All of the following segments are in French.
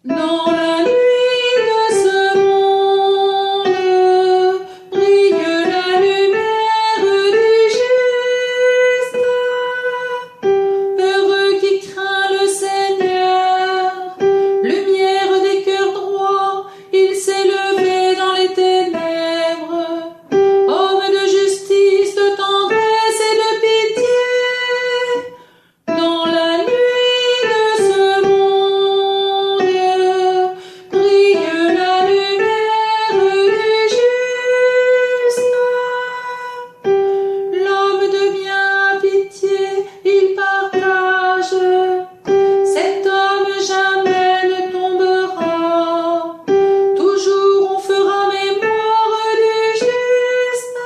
Dans la nuit de ce monde, brille la lumière du juste. Heureux qui craint le Seigneur, lumière des cœurs droits, il s'est levé dans les ténèbres. Homme de justice, de tendresse et de pitié, dans la nuit de ce monde, brille la lumière du juste. L'homme devient pitié, il partage, cet homme jamais ne tombera. Toujours on fera mémoire du juste.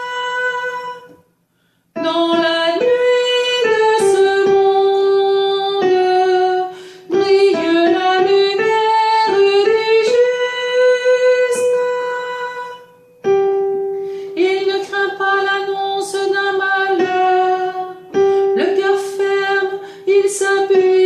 Dans la nuit de ce monde, brille la lumière du juste. Il ne craint pas l'annonce d'un malheur, le cœur ferme, il s'appuie